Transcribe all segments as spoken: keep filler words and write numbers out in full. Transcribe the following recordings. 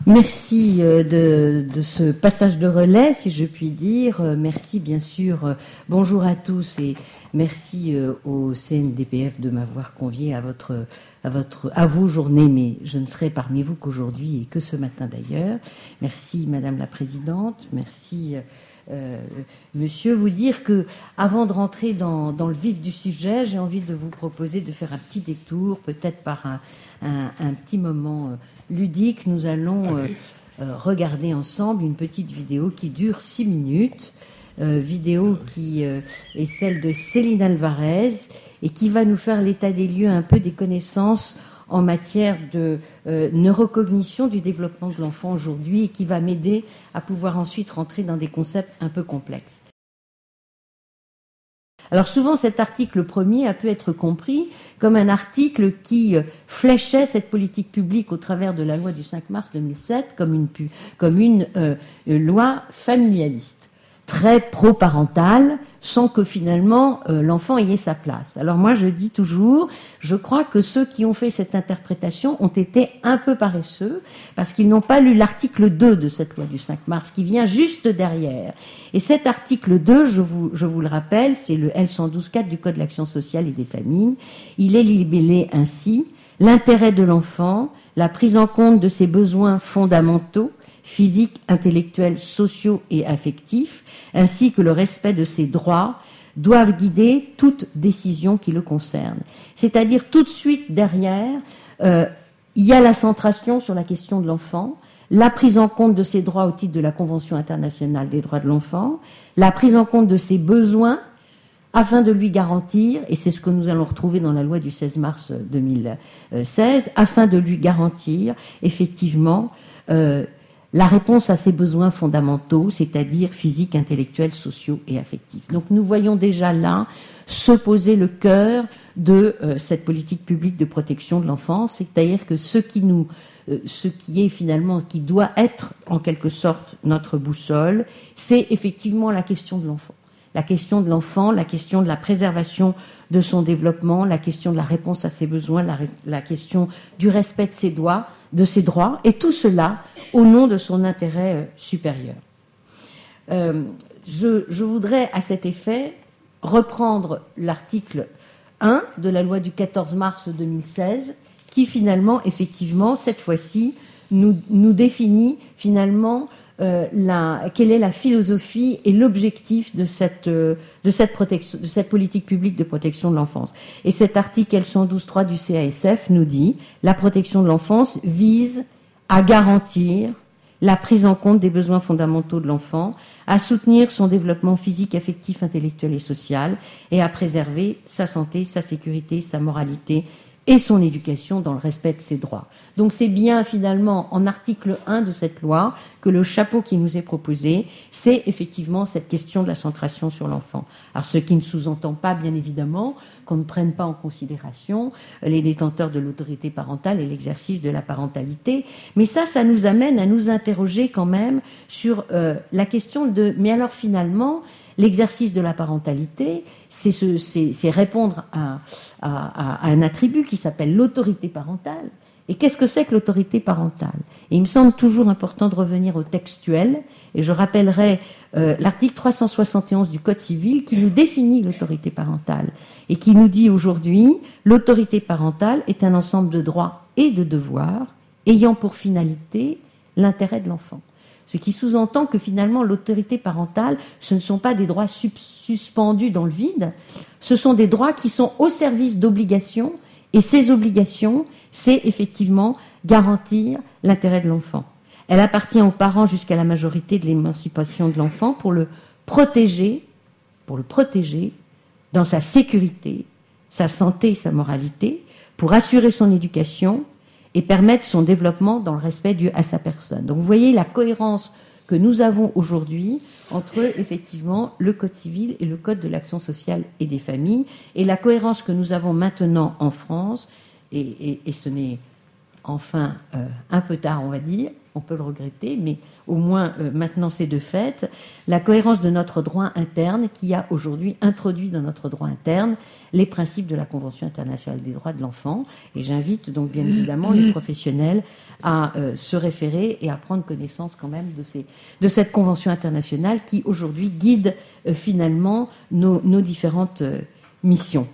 Merci de, de ce passage de relais, si je puis dire. Merci, bien sûr. Bonjour à tous et merci au C N D P F de m'avoir convié à votre, à votre, à vos journées, mais je ne serai parmi vous qu'aujourd'hui et que ce matin d'ailleurs. Merci, Madame la Présidente. Merci, euh, Monsieur. Vous dire que, avant de rentrer dans, dans le vif du sujet, j'ai envie de vous proposer de faire un petit détour, peut-être par un, un, un petit moment euh, ludique. Nous allons euh, euh, regarder ensemble une petite vidéo qui dure six minutes, euh, vidéo qui euh, est celle de Céline Alvarez et qui va nous faire l'état des lieux un peu des connaissances en matière de euh, neurocognition du développement de l'enfant aujourd'hui et qui va m'aider à pouvoir ensuite rentrer dans des concepts un peu complexes. Alors souvent, cet article premier a pu être compris comme un article qui fléchait cette politique publique au travers de la loi du cinq mars deux mille sept comme une, comme une euh, loi familialiste, très pro-parentale, sans que finalement euh, l'enfant y ait sa place. Alors moi, je dis toujours, je crois que ceux qui ont fait cette interprétation ont été un peu paresseux, parce qu'ils n'ont pas lu l'article deux de cette loi du cinq mars, qui vient juste derrière. Et cet article deux, je vous, je vous le rappelle, c'est le L cent douze quatre du Code de l'action sociale et des familles. Il est libellé ainsi: l'intérêt de l'enfant, la prise en compte de ses besoins fondamentaux, physiques, intellectuels, sociaux et affectifs, ainsi que le respect de ses droits, doivent guider toute décision qui le concerne. C'est-à-dire, tout de suite derrière, euh, il y a la centration sur la question de l'enfant, la prise en compte de ses droits au titre de la Convention internationale des droits de l'enfant, la prise en compte de ses besoins, afin de lui garantir, et c'est ce que nous allons retrouver dans la loi du seize mars deux mille seize, afin de lui garantir, effectivement, euh, la réponse à ses besoins fondamentaux, c'est-à-dire physiques, intellectuels, sociaux et affectifs. Donc nous voyons déjà là se poser le cœur de euh, cette politique publique de protection de l'enfance, c'est-à-dire que ce qui nous, euh, ce qui est finalement, qui doit être en quelque sorte notre boussole, c'est effectivement la question de l'enfant. La question de l'enfant, la question de la préservation de son développement, la question de la réponse à ses besoins, la, la question du respect de ses droits, de ses droits, et tout cela au nom de son intérêt euh, supérieur. Euh, je, je voudrais à cet effet reprendre l'article un de la loi du quatorze mars deux mille seize, qui finalement, effectivement, cette fois-ci, nous, nous définit finalement Euh, la, quelle est la philosophie et l'objectif de cette, euh, de, cette protection, de cette politique publique de protection de l'enfance. Et cet article L cent douze trois du C A S F nous dit: la protection de l'enfance vise à garantir la prise en compte des besoins fondamentaux de l'enfant, à soutenir son développement physique, affectif, intellectuel et social, et à préserver sa santé, sa sécurité, sa moralité et son éducation dans le respect de ses droits. Donc c'est bien finalement en article un de cette loi que le chapeau qui nous est proposé, c'est effectivement cette question de la centration sur l'enfant. Alors ce qui ne sous-entend pas bien évidemment qu'on ne prenne pas en considération les détenteurs de l'autorité parentale et l'exercice de la parentalité, mais ça, ça nous amène à nous interroger quand même sur euh, la question de, mais alors finalement, l'exercice de la parentalité, c'est, ce, c'est, c'est répondre à, à, à un attribut qui s'appelle l'autorité parentale. Et qu'est-ce que c'est que l'autorité parentale? Et il me semble toujours important de revenir au textuel, et je rappellerai euh, l'article trois cent soixante et onze du Code civil qui nous définit l'autorité parentale et qui nous dit aujourd'hui: l'autorité parentale est un ensemble de droits et de devoirs ayant pour finalité l'intérêt de l'enfant. Ce qui sous-entend que finalement l'autorité parentale, ce ne sont pas des droits suspendus dans le vide, ce sont des droits qui sont au service d'obligations, et ces obligations, c'est effectivement garantir l'intérêt de l'enfant. Elle appartient aux parents jusqu'à la majorité de l'émancipation de l'enfant pour le protéger, pour le protéger dans sa sécurité, sa santé et sa moralité, pour assurer son éducation et permettre son développement dans le respect dû à sa personne. Donc vous voyez la cohérence que nous avons aujourd'hui entre effectivement le Code civil et le Code de l'action sociale et des familles, et la cohérence que nous avons maintenant en France, et, et, et ce n'est enfin euh, un peu tard, on va dire, on peut le regretter, mais au moins euh, maintenant c'est de fait, la cohérence de notre droit interne qui a aujourd'hui introduit dans notre droit interne les principes de la Convention internationale des droits de l'enfant. Et j'invite donc bien évidemment les professionnels à euh, se référer et à prendre connaissance quand même de, ces, de cette Convention internationale qui aujourd'hui guide euh, finalement nos, nos différentes euh, missions.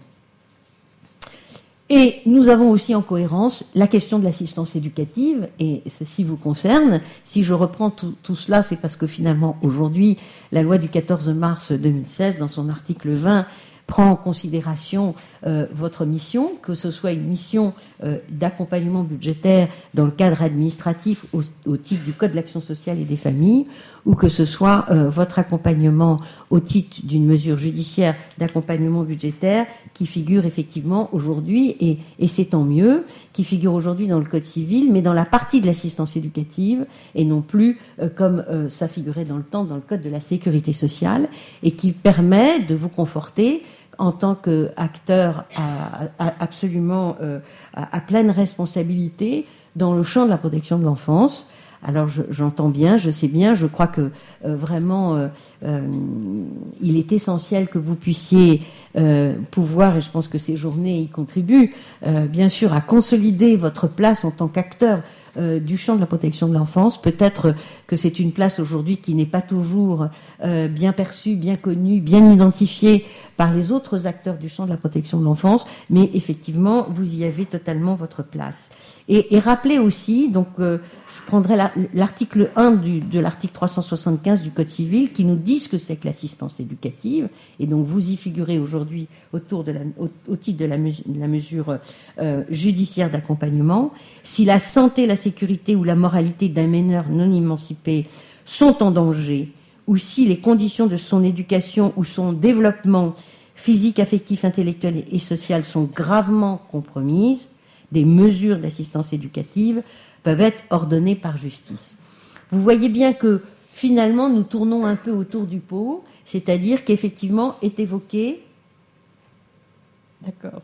Et nous avons aussi en cohérence la question de l'assistance éducative, et ceci vous concerne. Si je reprends tout, tout cela, c'est parce que finalement, aujourd'hui, la loi du quatorze mars deux mille seize, dans son article vingt, prend en considération euh, votre mission, que ce soit une mission euh, d'accompagnement budgétaire dans le cadre administratif au, au titre du Code de l'action sociale et des familles, ou que ce soit euh, votre accompagnement au titre d'une mesure judiciaire d'accompagnement budgétaire qui figure effectivement aujourd'hui, et, et c'est tant mieux, qui figure aujourd'hui dans le Code civil, mais dans la partie de l'assistance éducative, et non plus euh, comme euh, ça figurait dans le temps dans le Code de la sécurité sociale, et qui permet de vous conforter en tant qu'acteur à, à, absolument euh, à, à pleine responsabilité dans le champ de la protection de l'enfance. Alors je, j'entends bien, je sais bien, je crois que euh, vraiment euh, euh, il est essentiel que vous puissiez euh, pouvoir, et je pense que ces journées y contribuent, euh, bien sûr à consolider votre place en tant qu'acteur Euh, du champ de la protection de l'enfance. Peut-être que c'est une place aujourd'hui qui n'est pas toujours euh, bien perçue, bien connue, bien identifiée par les autres acteurs du champ de la protection de l'enfance, mais effectivement, vous y avez totalement votre place. Et, et rappelez aussi, donc euh, je prendrai la, l'article un du, de l'article trois cent soixante-quinze du Code civil qui nous dit ce que c'est que l'assistance éducative, et donc vous y figurez aujourd'hui autour de la, au, au titre de la, mesure, de la mesure euh, judiciaire d'accompagnement. Si la santé, la sécurité ou la moralité d'un mineur non émancipé sont en danger, ou si les conditions de son éducation ou son développement physique, affectif, intellectuel et social sont gravement compromises, des mesures d'assistance éducative peuvent être ordonnées par justice. Vous voyez bien que finalement nous tournons un peu autour du pot, c'est-à-dire qu'effectivement est évoqué, d'accord,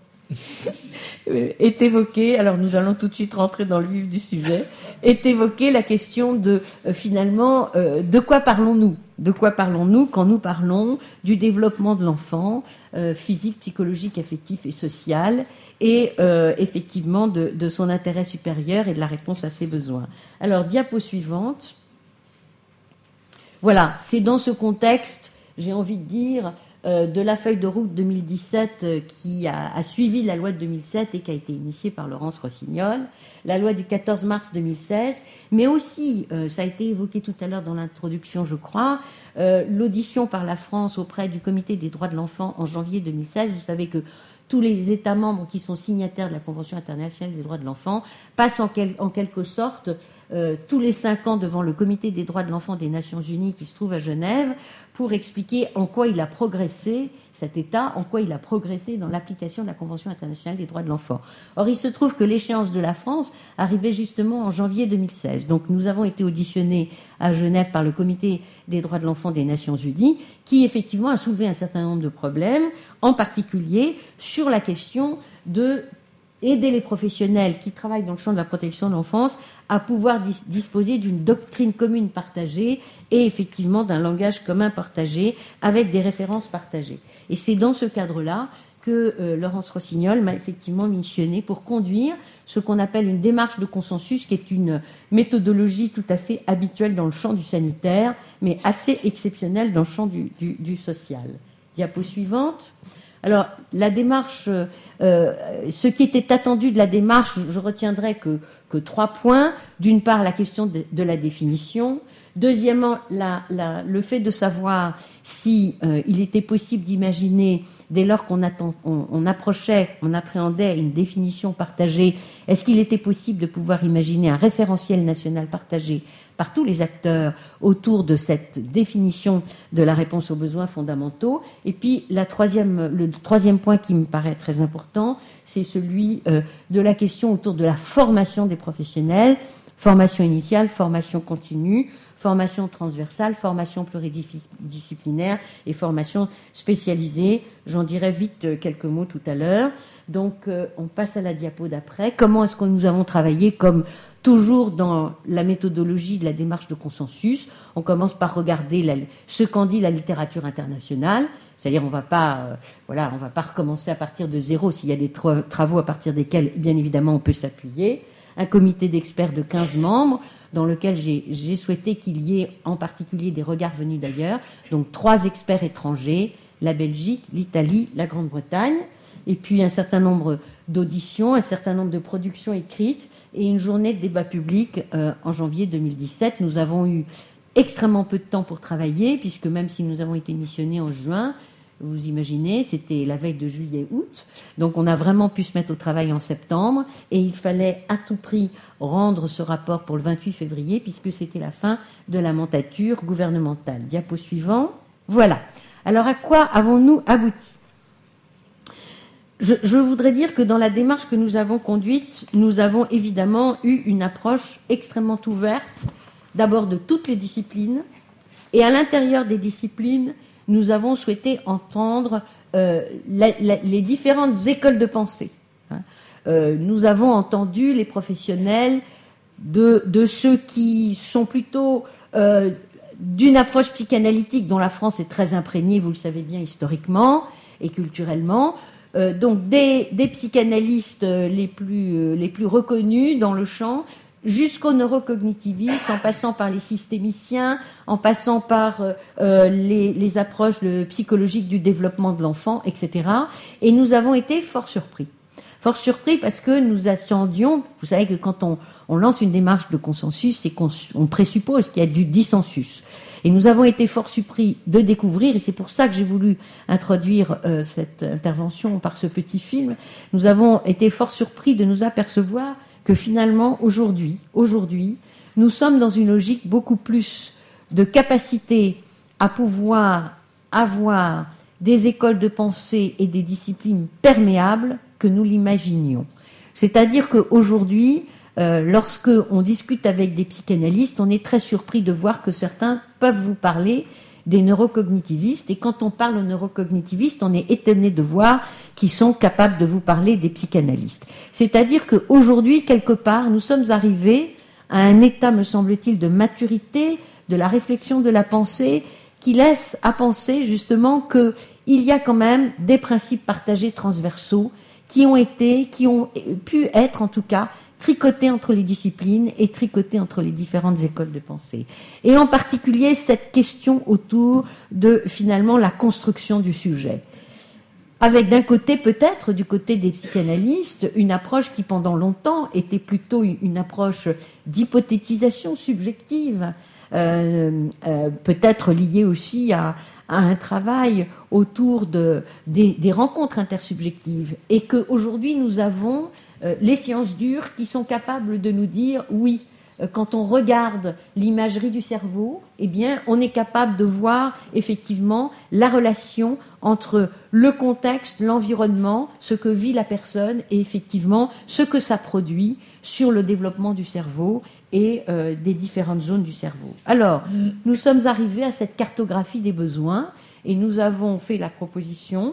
est évoqué, alors nous allons tout de suite rentrer dans le vif du sujet, est évoquée la question de euh, finalement euh, de quoi parlons-nous De quoi parlons-nous quand nous parlons du développement de l'enfant, euh, physique, psychologique, affectif et social, et euh, effectivement de, de son intérêt supérieur et de la réponse à ses besoins. Alors, diapo suivante. Voilà, c'est dans ce contexte, j'ai envie de dire, euh, de la feuille de route deux mille dix-sept euh, qui a, a suivi la loi de deux mille sept et qui a été initiée par Laurence Rossignol, la loi du quatorze mars deux mille seize, mais aussi, euh, ça a été évoqué tout à l'heure dans l'introduction, je crois, euh, l'audition par la France auprès du Comité des droits de l'enfant en janvier deux mille seize. Vous savez que tous les États membres qui sont signataires de la Convention internationale des droits de l'enfant passent en, quel, en quelque sorte euh, tous les cinq ans devant le Comité des droits de l'enfant des Nations Unies qui se trouve à Genève pour expliquer en quoi il a progressé, cet État, en quoi il a progressé dans l'application de la Convention internationale des droits de l'enfant. Or, il se trouve que l'échéance de la France arrivait justement en janvier deux mille seize. Donc, nous avons été auditionnés à Genève par le Comité des droits de l'enfant des Nations Unies, qui effectivement a soulevé un certain nombre de problèmes, en particulier sur la question de aider les professionnels qui travaillent dans le champ de la protection de l'enfance à pouvoir dis- disposer d'une doctrine commune partagée et effectivement d'un langage commun partagé avec des références partagées. Et c'est dans ce cadre-là que euh, Laurence Rossignol m'a effectivement missionné pour conduire ce qu'on appelle une démarche de consensus, qui est une méthodologie tout à fait habituelle dans le champ du sanitaire, mais assez exceptionnelle dans le champ du, du, du social. Diapo suivante. Alors, la démarche, euh, ce qui était attendu de la démarche, je retiendrai que, que trois points. D'une part, la question de, de la définition. Deuxièmement, la, la, le fait de savoir si euh, il était possible d'imaginer, dès lors qu'on attend, on, on approchait, on appréhendait une définition partagée, est-ce qu'il était possible de pouvoir imaginer un référentiel national partagé par tous les acteurs autour de cette définition de la réponse aux besoins fondamentaux. Et puis la troisième, le troisième point qui me paraît très important, c'est celui euh, de la question autour de la formation des professionnels, Formation initiale, formation continue, formation transversale, formation pluridisciplinaire et formation spécialisée. J'en dirai vite quelques mots tout à l'heure. Donc, euh, on passe à la diapo d'après. Comment est-ce que nous avons travaillé? Comme toujours dans la méthodologie de la démarche de consensus, on commence par regarder la, ce qu'en dit la littérature internationale. C'est-à-dire, on va pas, euh, voilà, on va pas recommencer à partir de zéro s'il y a des tra- travaux à partir desquels, bien évidemment, on peut s'appuyer. Un comité d'experts de quinze membres, dans lequel j'ai, j'ai souhaité qu'il y ait en particulier des regards venus d'ailleurs. Donc, trois experts étrangers, la Belgique, l'Italie, la Grande-Bretagne, et puis un certain nombre d'auditions, un certain nombre de productions écrites et une journée de débat public euh, en janvier deux mille dix-sept. Nous avons eu extrêmement peu de temps pour travailler, puisque même si nous avons été missionnés en juin, vous imaginez, c'était la veille de juillet-août, donc on a vraiment pu se mettre au travail en septembre, et il fallait à tout prix rendre ce rapport pour le vingt-huit février, puisque c'était la fin de la mandature gouvernementale. Diapo suivant. Voilà. Alors à quoi avons-nous abouti ? Je, je voudrais dire que dans la démarche que nous avons conduite, nous avons évidemment eu une approche extrêmement ouverte, d'abord de toutes les disciplines, et à l'intérieur des disciplines, nous avons souhaité entendre euh, la, la, les différentes écoles de pensée. Hein. Euh, nous avons entendu les professionnels de, de ceux qui sont plutôt euh, d'une approche psychanalytique dont la France est très imprégnée, vous le savez bien, historiquement et culturellement. Euh, donc des, des psychanalystes les plus, euh, les plus reconnus dans le champ, jusqu'aux neurocognitivistes, en passant par les systémiciens, en passant par euh, les, les approches de, psychologiques du développement de l'enfant, et cetera. Et nous avons été fort surpris. Fort surpris parce que nous attendions, vous savez que quand on, on lance une démarche de consensus, c'est qu'on on présuppose qu'il y a du dissensus. Et nous avons été fort surpris de découvrir, et c'est pour ça que j'ai voulu introduire euh, cette intervention par ce petit film, nous avons été fort surpris de nous apercevoir que finalement, aujourd'hui, aujourd'hui, nous sommes dans une logique beaucoup plus de capacité à pouvoir avoir des écoles de pensée et des disciplines perméables que nous l'imaginions. C'est-à-dire qu'aujourd'hui, euh, lorsque on discute avec des psychanalystes, on est très surpris de voir que certains peuvent vous parler des neurocognitivistes, et quand on parle aux neurocognitivistes, on est étonné de voir qu'ils sont capables de vous parler des psychanalystes. C'est-à-dire qu'aujourd'hui, quelque part, nous sommes arrivés à un état, me semble-t-il, de maturité de la réflexion de la pensée qui laisse à penser justement qu'il y a quand même des principes partagés transversaux qui ont été, qui ont pu être en tout cas tricotés entre les disciplines et tricotés entre les différentes écoles de pensée. Et en particulier cette question autour de finalement la construction du sujet. Avec d'un côté peut-être, du côté des psychanalystes, une approche qui pendant longtemps était plutôt une approche d'hypothétisation subjective, euh, euh, peut-être liée aussi à, à un travail autour de, des, des rencontres intersubjectives. Et qu'aujourd'hui nous avons euh, les sciences dures qui sont capables de nous dire oui, quand on regarde l'imagerie du cerveau, eh bien, on est capable de voir effectivement la relation entre le contexte, l'environnement, ce que vit la personne et effectivement ce que ça produit sur le développement du cerveau et euh, des différentes zones du cerveau. Alors, nous sommes arrivés à cette cartographie des besoins et nous avons fait la proposition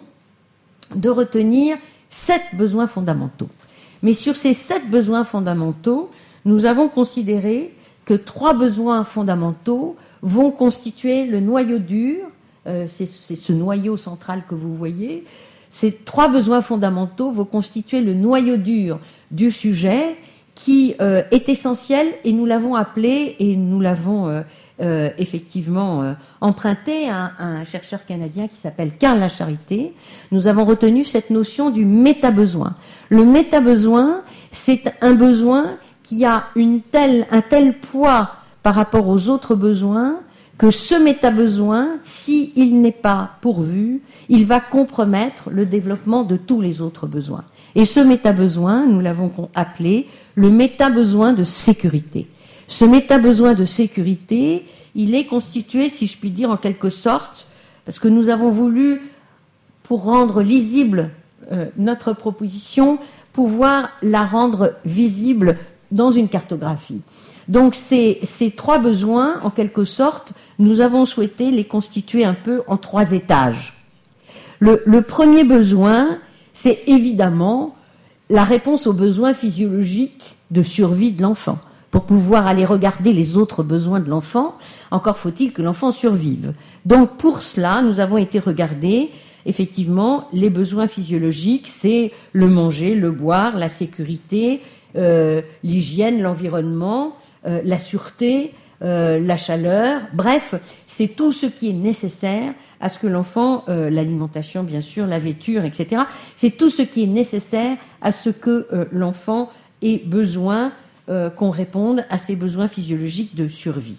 de retenir sept besoins fondamentaux. Mais sur ces sept besoins fondamentaux, nous avons considéré que trois besoins fondamentaux vont constituer le noyau dur, euh, c'est, c'est ce noyau central que vous voyez, ces trois besoins fondamentaux vont constituer le noyau dur du sujet qui euh, est essentiel et nous l'avons appelé et nous l'avons euh, euh, effectivement euh, emprunté à, à un chercheur canadien qui s'appelle Karl Lacharité. Nous avons retenu cette notion du méta-besoin. Le méta-besoin, c'est un besoin qui a une telle, un tel poids par rapport aux autres besoins que ce méta-besoin, s'il n'est pas pourvu, il va compromettre le développement de tous les autres besoins. Et ce méta-besoin, nous l'avons appelé le méta-besoin de sécurité. Ce méta-besoin de sécurité, il est constitué, si je puis dire, en quelque sorte, parce que nous avons voulu, pour rendre lisible euh, notre proposition, pouvoir la rendre visible dans une cartographie. Donc ces, ces trois besoins, en quelque sorte, nous avons souhaité les constituer un peu en trois étages. Le, le premier besoin, c'est évidemment la réponse aux besoins physiologiques de survie de l'enfant. Pour pouvoir aller regarder les autres besoins de l'enfant, encore faut-il que l'enfant survive. Donc pour cela, nous avons été regarder effectivement les besoins physiologiques, c'est le manger, le boire, la sécurité, euh, l'hygiène, l'environnement, euh, la sûreté, euh, la chaleur, bref, c'est tout ce qui est nécessaire à ce que l'enfant, euh, l'alimentation bien sûr, la vêture, et cetera, c'est tout ce qui est nécessaire à ce que euh, l'enfant ait besoin euh, qu'on réponde à ses besoins physiologiques de survie.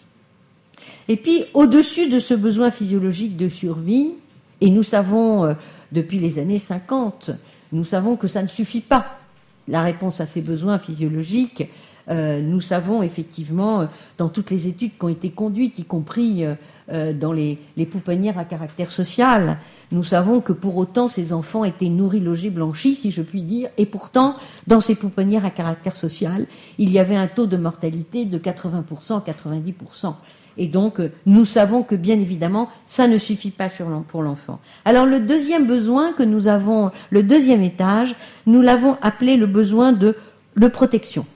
Et puis, au-dessus de ce besoin physiologique de survie, et nous savons, euh, depuis les années cinquante, nous savons que ça ne suffit pas. La réponse à ces besoins physiologiques, euh, nous savons effectivement, euh, dans toutes les études qui ont été conduites, y compris euh, euh, dans les, les pouponnières à caractère social, nous savons que pour autant ces enfants étaient nourris, logés, blanchis, si je puis dire, et pourtant, dans ces pouponnières à caractère social, il y avait un taux de mortalité de quatre-vingts pour cent, quatre-vingt-dix pour cent. Et donc, nous savons que, bien évidemment, ça ne suffit pas pour l'enfant. Alors, le deuxième besoin que nous avons, le deuxième étage, nous l'avons appelé le besoin de, de protection.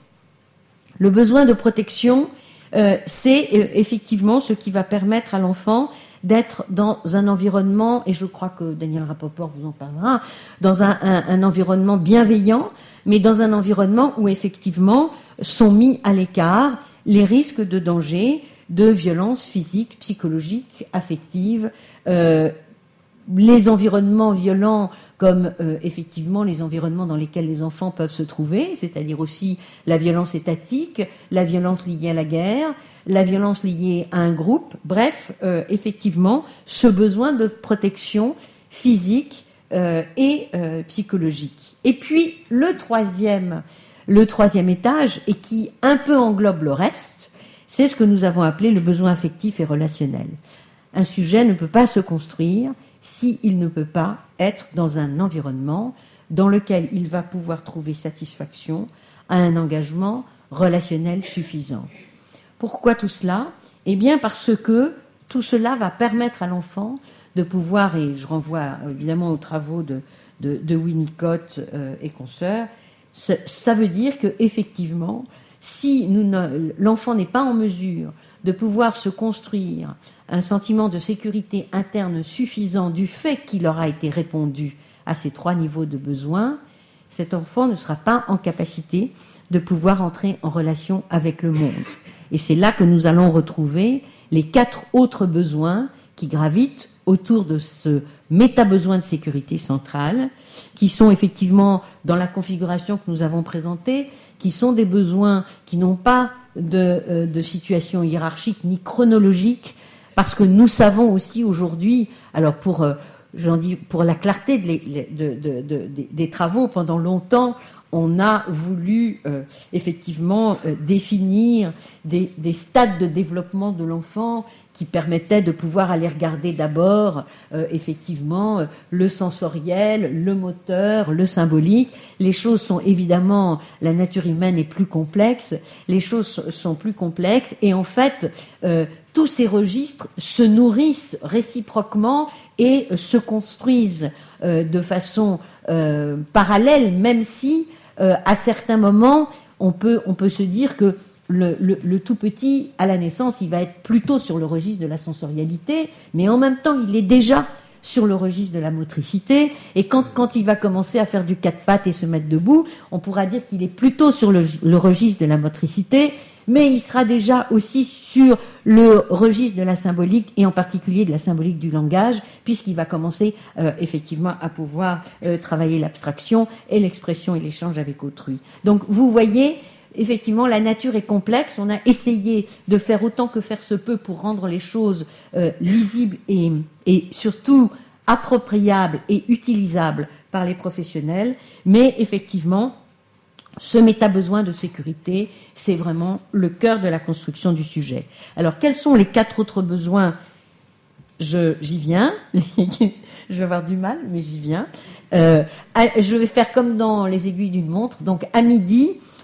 Le besoin de protection, euh, c'est euh, effectivement ce qui va permettre à l'enfant d'être dans un environnement, et je crois que Daniel Rapoport vous en parlera, dans un, un, un environnement bienveillant, mais dans un environnement où, effectivement, sont mis à l'écart les risques de danger, de violences physiques, psychologiques, affectives, euh, les environnements violents comme euh, effectivement les environnements dans lesquels les enfants peuvent se trouver, c'est-à-dire aussi la violence étatique, la violence liée à la guerre, la violence liée à un groupe, bref, euh, effectivement, ce besoin de protection physique euh, et euh, psychologique. Et puis le troisième, le troisième étage, et qui un peu englobe le reste, c'est ce que nous avons appelé le besoin affectif et relationnel. Un sujet ne peut pas se construire s'il ne peut pas être dans un environnement dans lequel il va pouvoir trouver satisfaction à un engagement relationnel suffisant. Pourquoi tout cela ? Eh bien parce que tout cela va permettre à l'enfant de pouvoir, et je renvoie évidemment aux travaux de, de, de Winnicott euh, et consoeurs, ça, ça veut dire qu'effectivement, si nous ne, l'enfant n'est pas en mesure de pouvoir se construire un sentiment de sécurité interne suffisant du fait qu'il aura été répondu à ces trois niveaux de besoins, cet enfant ne sera pas en capacité de pouvoir entrer en relation avec le monde. Et c'est là que nous allons retrouver les quatre autres besoins qui gravitent autour de ce méta-besoin de sécurité centrale, qui sont effectivement dans la configuration que nous avons présentée, qui sont des besoins qui n'ont pas de, euh, de situation hiérarchique ni chronologique, parce que nous savons aussi aujourd'hui, alors pour, euh, j'en dis, pour la clarté de les, de, de, de, de, des travaux, pendant longtemps, on a voulu euh, effectivement euh, définir des, des stades de développement de l'enfant qui permettaient de pouvoir aller regarder d'abord euh, effectivement euh, le sensoriel, le moteur, le symbolique. Les choses sont évidemment, la nature humaine est plus complexe, les choses sont plus complexes et en fait euh, tous ces registres se nourrissent réciproquement et euh, se construisent euh, de façon euh, parallèle, même si euh, à certains moments on peut, on peut se dire que Le, le, le tout petit, à la naissance, il va être plutôt sur le registre de la sensorialité, mais en même temps, il est déjà sur le registre de la motricité. Et quand, quand il va commencer à faire du quatre pattes et se mettre debout, on pourra dire qu'il est plutôt sur le, le registre de la motricité, mais il sera déjà aussi sur le registre de la symbolique, et en particulier de la symbolique du langage, puisqu'il va commencer euh, effectivement à pouvoir euh, travailler l'abstraction et l'expression et l'échange avec autrui. Donc, vous voyez, effectivement, la nature est complexe. On a essayé de faire autant que faire se peut pour rendre les choses euh, lisibles et, et surtout appropriables et utilisables par les professionnels. Mais effectivement, ce méta-besoin de sécurité, c'est vraiment le cœur de la construction du sujet. Alors, quels sont les quatre autres besoins ? Je, j'y viens. Je vais avoir du mal, mais j'y viens. Euh, je vais faire comme dans les aiguilles d'une montre. Donc, à midi,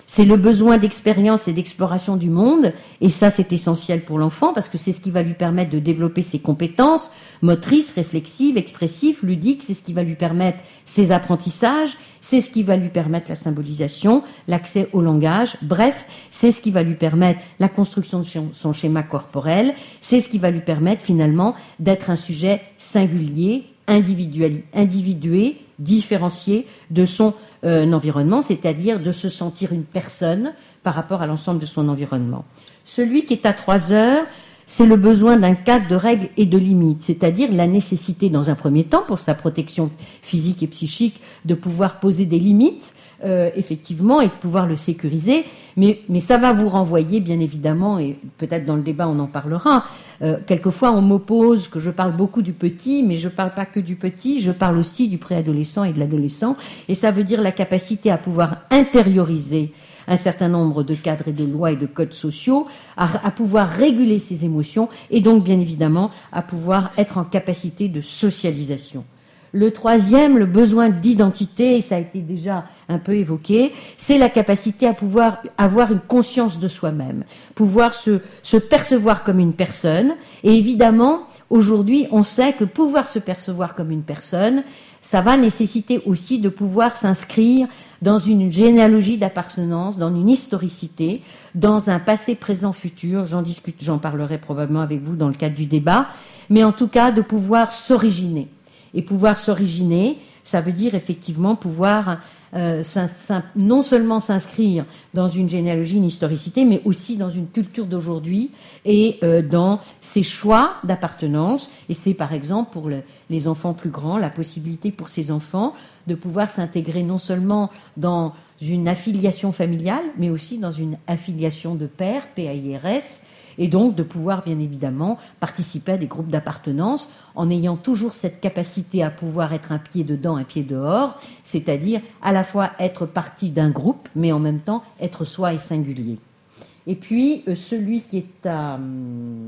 C'est le besoin d'expérience et d'exploration du monde, et ça c'est essentiel pour l'enfant parce que c'est ce qui va lui permettre de développer ses compétences motrices, réflexives, expressives, ludiques, c'est ce qui va lui permettre ses apprentissages, c'est ce qui va lui permettre la symbolisation, l'accès au langage, bref, c'est ce qui va lui permettre la construction de son schéma corporel, c'est ce qui va lui permettre finalement d'être un sujet singulier, individuel, individué, différencié de son euh, environnement, c'est-à-dire de se sentir une personne par rapport à l'ensemble de son environnement. Celui qui est à trois heures, c'est le besoin d'un cadre de règles et de limites, c'est-à-dire la nécessité, dans un premier temps, pour sa protection physique et psychique, de pouvoir poser des limites, euh, effectivement, et de pouvoir le sécuriser. Mais, mais ça va vous renvoyer, bien évidemment, et peut-être dans le débat on en parlera, euh, quelquefois on m'oppose que je parle beaucoup du petit, mais je ne parle pas que du petit, je parle aussi du préadolescent et de l'adolescent, et ça veut dire la capacité à pouvoir intérioriser un certain nombre de cadres et de lois et de codes sociaux, à, à pouvoir réguler ses émotions et donc bien évidemment à pouvoir être en capacité de socialisation. Le troisième, le besoin d'identité, et ça a été déjà un peu évoqué, c'est la capacité à pouvoir avoir une conscience de soi-même, pouvoir se, se percevoir comme une personne. Et évidemment, aujourd'hui, on sait que pouvoir se percevoir comme une personne, ça va nécessiter aussi de pouvoir s'inscrire dans une généalogie d'appartenance, dans une historicité, dans un passé, présent, futur. J'en discute, j'en parlerai probablement avec vous dans le cadre du débat, mais en tout cas de pouvoir s'originer. Et pouvoir s'originer, ça veut dire effectivement pouvoir euh, non seulement s'inscrire dans une généalogie, une historicité, mais aussi dans une culture d'aujourd'hui et euh, dans ses choix d'appartenance. Et c'est par exemple pour le, les enfants plus grands, la possibilité pour ces enfants de pouvoir s'intégrer non seulement dans une affiliation familiale, mais aussi dans une affiliation de pairs, P A I R S, et donc de pouvoir bien évidemment participer à des groupes d'appartenance en ayant toujours cette capacité à pouvoir être un pied dedans, un pied dehors, c'est-à-dire à la fois être partie d'un groupe, mais en même temps être soi et singulier. Et puis, euh, celui qui est à hum,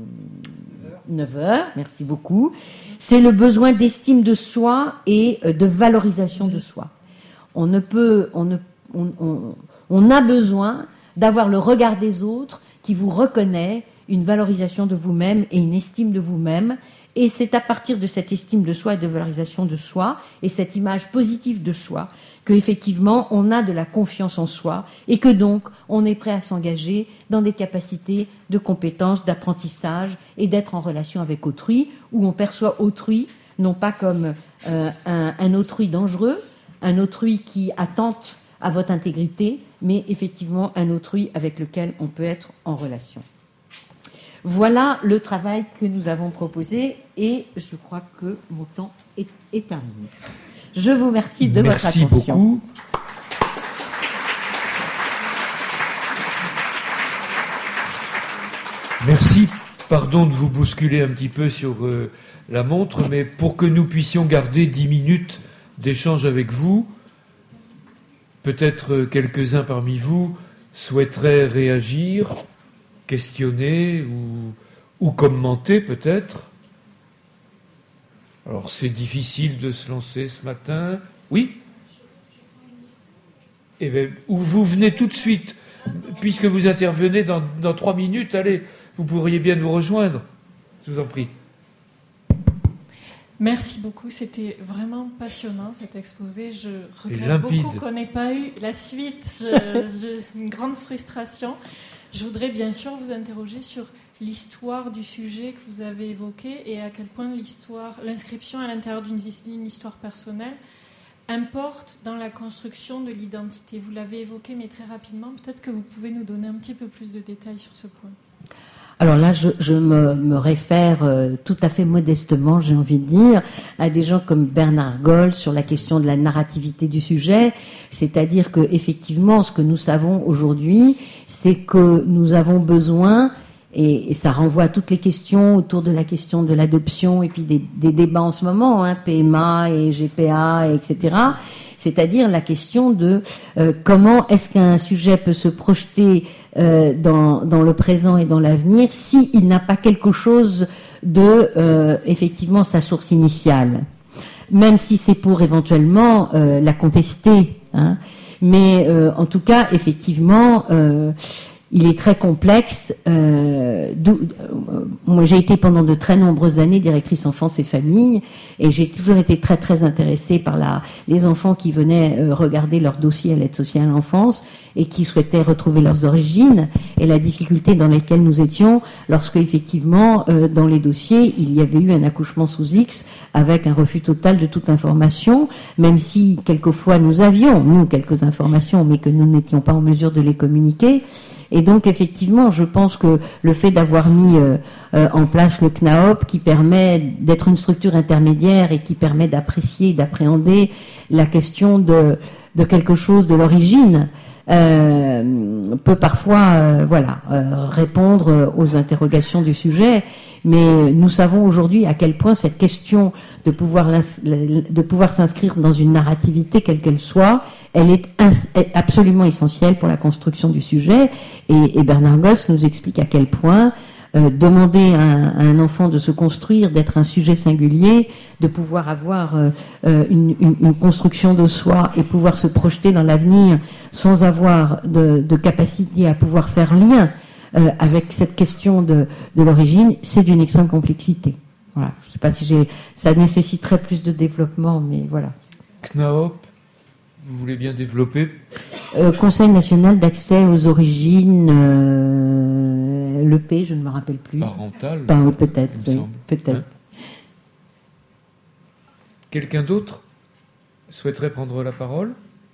neuf heures, merci beaucoup, c'est le besoin d'estime de soi et euh, de valorisation de soi. On ne peut, on ne, on, on, on a besoin d'avoir le regard des autres qui vous reconnaît, une valorisation de vous-même et une estime de vous-même. Et c'est à partir de cette estime de soi et de valorisation de soi et cette image positive de soi qu'effectivement on a de la confiance en soi et que donc on est prêt à s'engager dans des capacités de compétences, d'apprentissage et d'être en relation avec autrui, où on perçoit autrui non pas comme euh, un, un autrui dangereux, un autrui qui attente à votre intégrité, mais effectivement un autrui avec lequel on peut être en relation. Voilà le travail que nous avons proposé et je crois que mon temps est, est terminé. Je vous remercie de Merci votre attention. Beaucoup. Merci. Pardon de vous bousculer un petit peu sur euh, la montre, mais pour que nous puissions garder dix minutes d'échange avec vous, peut-être quelques-uns parmi vous souhaiteraient réagir, questionner ou, ou commenter peut-être. Alors c'est difficile de se lancer ce matin. Oui ? Eh bien, vous venez tout de suite, puisque vous intervenez dans, dans trois minutes, allez, vous pourriez bien nous rejoindre. Je vous en prie. Merci beaucoup, c'était vraiment passionnant cet exposé. Je regrette beaucoup qu'on n'ait pas eu la suite. Je, je, une grande frustration. Je voudrais bien sûr vous interroger sur l'histoire du sujet que vous avez évoqué et à quel point l'histoire, l'inscription à l'intérieur d'une une histoire personnelle importe dans la construction de l'identité. Vous l'avez évoqué, mais très rapidement. Peut-être que vous pouvez nous donner un petit peu plus de détails sur ce point. Alors là, je, je me, me réfère euh, tout à fait modestement, j'ai envie de dire, à des gens comme Bernard Goll sur la question de la narrativité du sujet. C'est-à-dire que effectivement, ce que nous savons aujourd'hui, c'est que nous avons besoin, et, et ça renvoie à toutes les questions autour de la question de l'adoption et puis des, des débats en ce moment, hein, P M A et G P A, et cetera. C'est-à-dire la question de euh, comment est-ce qu'un sujet peut se projeter euh, dans, dans le présent et dans l'avenir s'il n'a pas quelque chose de, euh, effectivement, sa source initiale, même si c'est pour éventuellement euh, la contester, hein. Mais euh, en tout cas, effectivement, euh, il est très complexe. Euh, d'où, euh, moi, j'ai été pendant de très nombreuses années directrice enfance et famille, et j'ai toujours été très très intéressée par la, les enfants qui venaient euh, regarder leur dossier à l'aide sociale à l'enfance et qui souhaitaient retrouver leurs origines, et la difficulté dans laquelle nous étions lorsque effectivement euh, dans les dossiers il y avait eu un accouchement sous X avec un refus total de toute information, même si quelquefois nous avions nous quelques informations mais que nous n'étions pas en mesure de les communiquer. Et donc effectivement, je pense que le fait d'avoir mis euh, euh, en place le C N A O P, qui permet d'être une structure intermédiaire et qui permet d'apprécier, d'appréhender la question de, de quelque chose de l'origine, euh, peut parfois, euh, voilà, euh, répondre aux interrogations du sujet. Mais nous savons aujourd'hui à quel point cette question de pouvoir, de pouvoir s'inscrire dans une narrativité, quelle qu'elle soit, elle est, ins- est absolument essentielle pour la construction du sujet. Et, et Bernard Gols nous explique à quel point euh, demander à un, à un enfant de se construire, d'être un sujet singulier, de pouvoir avoir euh, une, une, une construction de soi et pouvoir se projeter dans l'avenir sans avoir de, de capacité à pouvoir faire lien Euh, avec cette question de, de l'origine, c'est d'une extrême complexité. Voilà. Je ne sais pas si j'ai, ça nécessiterait plus de développement, mais voilà. C N A O P, vous voulez bien développer ? euh, Conseil national d'accès aux origines, euh, l'E P, je ne me rappelle plus. Parental, ben, peut-être, oui, peut-être. Hein ? Quelqu'un d'autre souhaiterait prendre la parole ?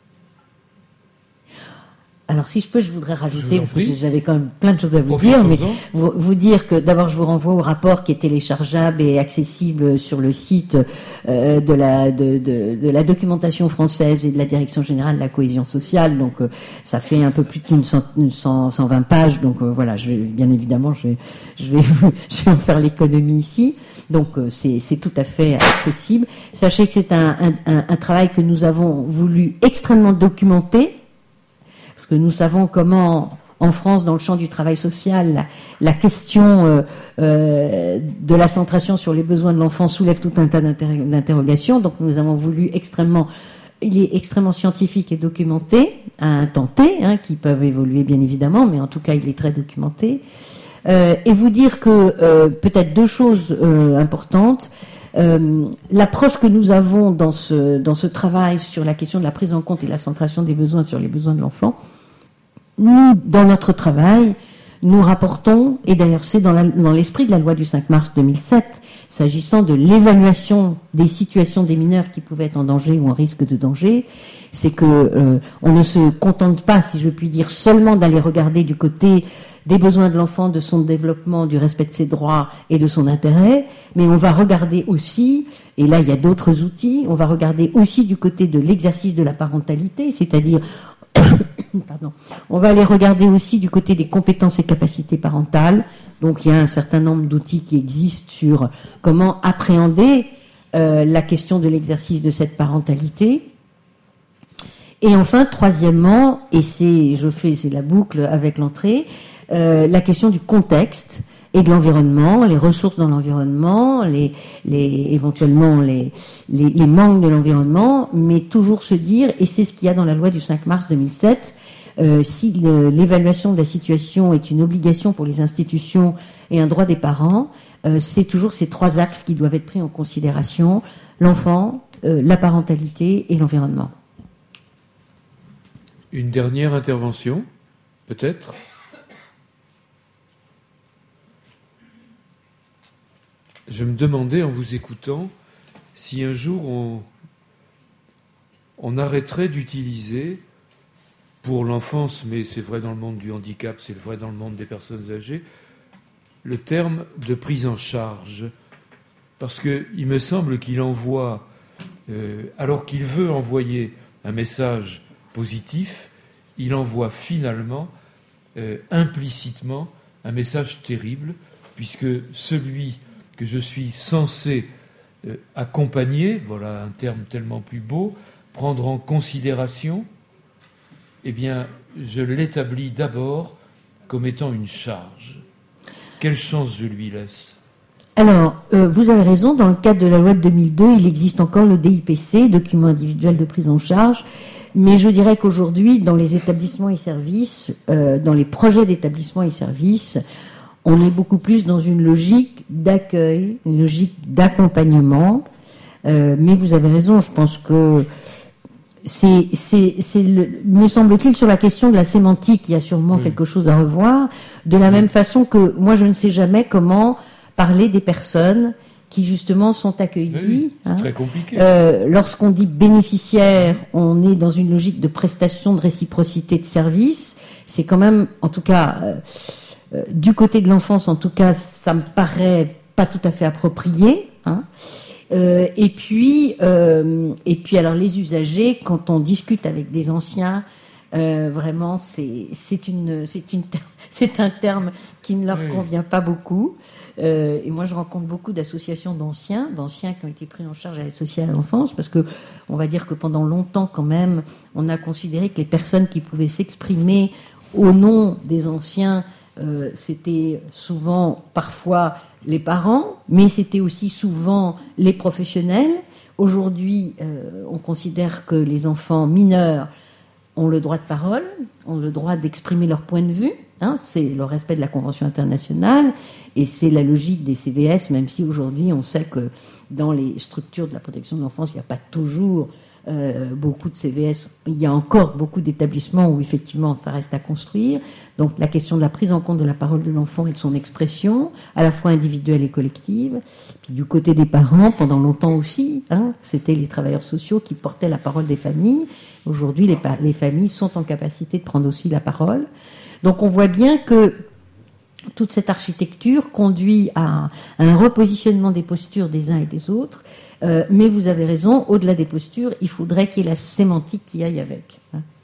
Alors, si je peux, je voudrais rajouter, je parce que j'avais quand même plein de choses à vous Profitons-en. dire, mais vous, vous dire que d'abord, je vous renvoie au rapport qui est téléchargeable et accessible sur le site euh, de, la, de, de, de la documentation française et de la Direction générale de la cohésion sociale. Donc, euh, ça fait un peu plus d'une cent, cent, cent vingt pages. Donc, euh, voilà, je vais, bien évidemment, je vais, je vais, je vais en faire l'économie ici. Donc, euh, c'est, c'est tout à fait accessible. Sachez que c'est un, un, un, un travail que nous avons voulu extrêmement documenter, parce que nous savons comment, en France, dans le champ du travail social, la, la question euh, euh, de la centration sur les besoins de l'enfant soulève tout un tas d'inter- d'interrogations. Donc nous avons voulu extrêmement, il est extrêmement scientifique et documenté, à un temps T, hein, qui peuvent évoluer bien évidemment, mais en tout cas il est très documenté. Euh, et vous dire que euh, peut-être deux choses euh, importantes. Euh, l'approche que nous avons dans ce, dans ce travail sur la question de la prise en compte et la centration des besoins sur les besoins de l'enfant, nous, dans notre travail, nous rapportons, et d'ailleurs c'est dans, la, dans l'esprit de la loi du cinq mars deux mille sept, s'agissant de l'évaluation des situations des mineurs qui pouvaient être en danger ou en risque de danger, c'est que euh, on ne se contente pas, si je puis dire, seulement d'aller regarder du côté des besoins de l'enfant, de son développement, du respect de ses droits et de son intérêt, mais on va regarder aussi, et là il y a d'autres outils, on va regarder aussi du côté de l'exercice de la parentalité, c'est-à-dire, pardon, on va aller regarder aussi du côté des compétences et capacités parentales. Donc il y a un certain nombre d'outils qui existent sur comment appréhender euh, la question de l'exercice de cette parentalité. Et enfin, troisièmement, et c'est, je fais, c'est la boucle avec l'entrée, Euh, la question du contexte et de l'environnement, les ressources dans l'environnement, les, les, éventuellement les, les, les manques de l'environnement, mais toujours se dire, et c'est ce qu'il y a dans la loi du cinq mars deux mille sept, euh, si le, l'évaluation de la situation est une obligation pour les institutions et un droit des parents, euh, c'est toujours ces trois axes qui doivent être pris en considération, l'enfant, euh, la parentalité et l'environnement. Une dernière intervention, peut-être ? Je me demandais, en vous écoutant, si un jour on, on arrêterait d'utiliser, pour l'enfance, mais c'est vrai dans le monde du handicap, c'est vrai dans le monde des personnes âgées, le terme de prise en charge. Parce qu'il me semble qu'il envoie, euh, alors qu'il veut envoyer un message positif, il envoie finalement, euh, implicitement, un message terrible, puisque celui que je suis censé euh, accompagner, voilà un terme tellement plus beau, prendre en considération, eh bien, je l'établis d'abord comme étant une charge. Quelle chance je lui laisse ? Alors, euh, vous avez raison, dans le cadre de la loi de deux mille deux, il existe encore le D I P C, document individuel de prise en charge, mais je dirais qu'aujourd'hui, dans les établissements et services, euh, dans les projets d'établissements et services, on est beaucoup plus dans une logique d'accueil, une logique d'accompagnement, euh, mais vous avez raison, je pense que c'est, c'est, c'est le, me semble-t-il, sur la question de la sémantique, il y a sûrement oui. quelque chose à revoir, de la oui. même façon que moi je ne sais jamais comment parler des personnes qui justement sont accueillies. Oui, c'est hein. très compliqué. Euh, lorsqu'on dit bénéficiaire, on est dans une logique de prestation, de réciprocité de service. C'est quand même, en tout cas, euh, euh, du côté de l'enfance, en tout cas, ça me paraît pas tout à fait approprié. Hein. Euh, et puis, euh, et puis, alors les usagers, quand on discute avec des anciens, euh, vraiment, c'est, c'est une, c'est une, c'est un terme qui ne leur oui. convient pas beaucoup. Euh, et moi, je rencontre beaucoup d'associations d'anciens, d'anciens qui ont été pris en charge à l'aide sociale à l'enfance, parce que on va dire que pendant longtemps, quand même, on a considéré que les personnes qui pouvaient s'exprimer au nom des anciens, euh, c'était souvent, parfois, les parents, mais c'était aussi souvent les professionnels. Aujourd'hui, euh, on considère que les enfants mineurs ont le droit de parole, ont le droit d'exprimer leur point de vue. Hein, c'est le respect de la Convention internationale et c'est la logique des C V S, même si aujourd'hui on sait que dans les structures de la protection de l'enfance, il n'y a pas toujours euh, beaucoup de C V S. Il y a encore beaucoup d'établissements où effectivement ça reste à construire. Donc la question de la prise en compte de la parole de l'enfant et de son expression, à la fois individuelle et collective. Puis du côté des parents, pendant longtemps aussi, hein, c'était les travailleurs sociaux qui portaient la parole des familles. Aujourd'hui, les, les familles sont en capacité de prendre aussi la parole. Donc on voit bien que toute cette architecture conduit à un repositionnement des postures des uns et des autres. Euh, mais vous avez raison, au-delà des postures, il faudrait qu'il y ait la sémantique qui aille avec.